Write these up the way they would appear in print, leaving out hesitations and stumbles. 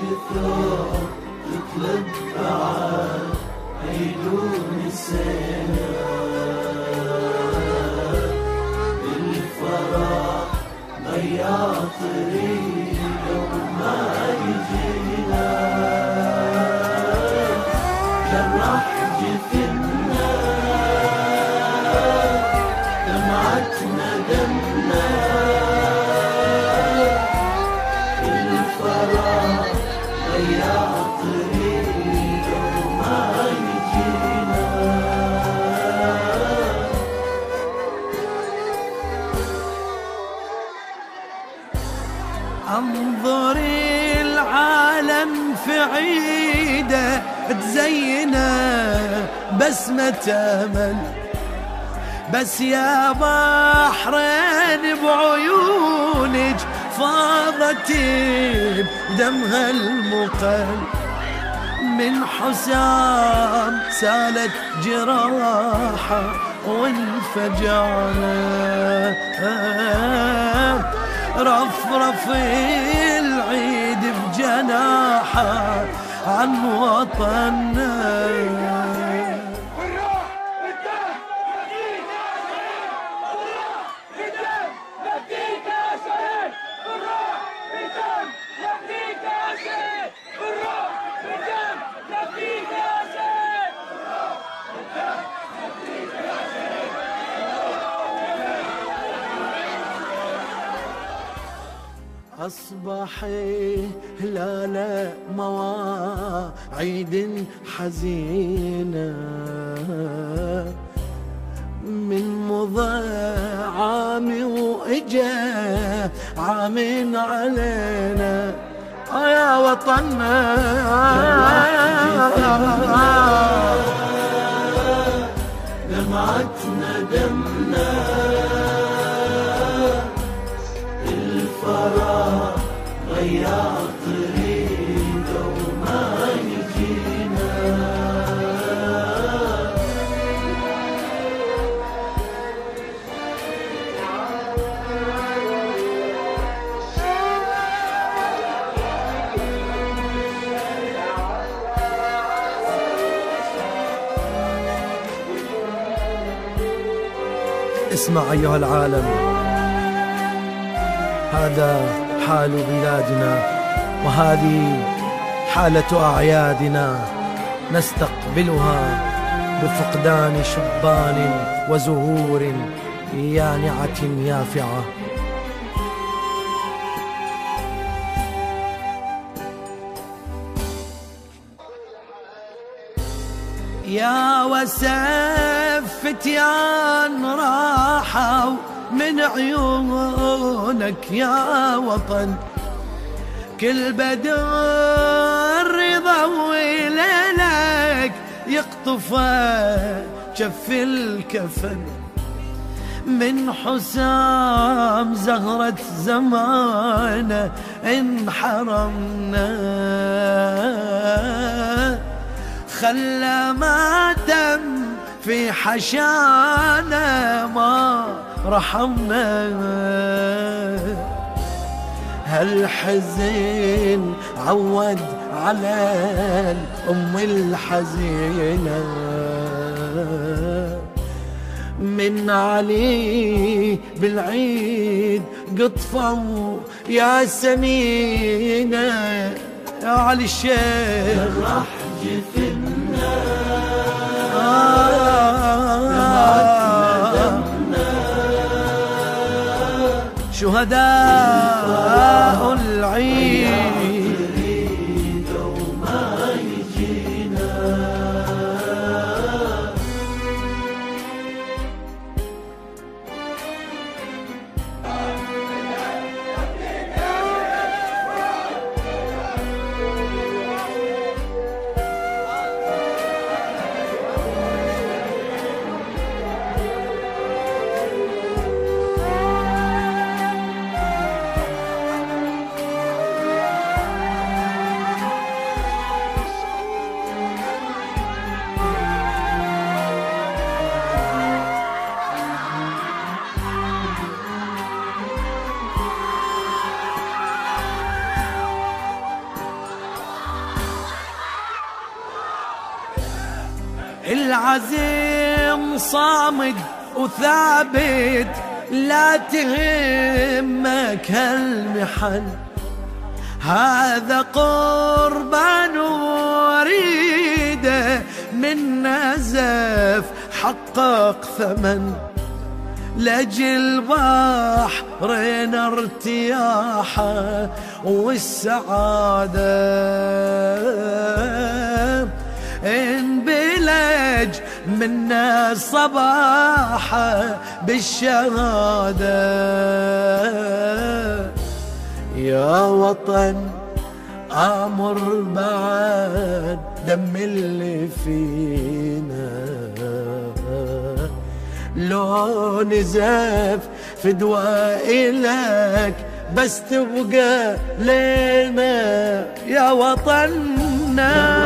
ثوب تطلب بعد عيدون السنة، الفرح ضيع طريقه وما يجينا، جرح جفنا دمعتنا دمنا، الفرح ضيع طريقه وما يجينا. انظري العالم في عيده تزينه بسمة امل، بس يا بحرين بعيونك فاضت بدمها المقل، من حسام سالت جراحه وانفجعنا، رفرف العيد بجناحه عن وطننا. أصبح هلال مواعيد حزينة، من مضى عام وإجا عام علينا يا وطننا، دمعتنا دمنا، الفرح ضيع طريقه وما يجينا. اسمع أيها العالم، هذا حال بلادنا وهذه حالة أعيادنا، نستقبلها بفقدان شبان وزهور يانعة يافعة. يا وسف فتيان راحوا من عيونك يا وطن، كل بدر يضوي ليلك يقطفه جف الكفن، من حسام زهرة زمانه انحرمنا، خلى ماتم في حشانا ما رحمنا، هالحزين عود على الأم الحزينة، من علي بالعيد قطفوا يا سنينة، يا علي الشيخ جرح جفنا شهداء العيد العزيم صامد وثابت، لا تهمك هالمحن، هذا قربان وريده من نزف حقق ثمن، لأجل بحرين ارتياحه والسعادة، انبلج منا صباحه بالشهادة. يا وطن أمر بعد دم اللي فينا، لو نزف فدوى إلك بس تبقى لنا يا وطننا.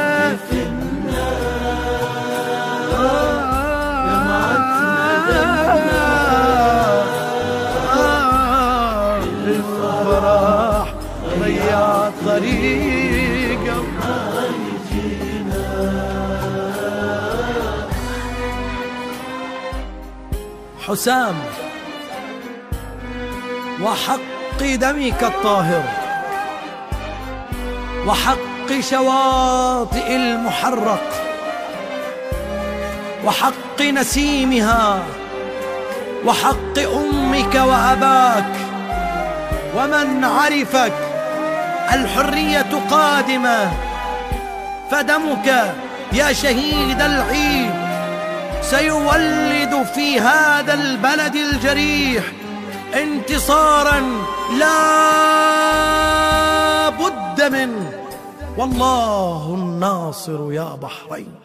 الفرح ضيع طريقه حسام، وحق دمك الطاهر، وحق شواطئ المحرق، وحق نسيمها، وحق أمك وأباك ومن عرفك، الحرية قادمة، فدمك يا شهيد العيد سيولد في هذا البلد الجريح انتصارا لا بد منه، والله الناصر يا بحرين.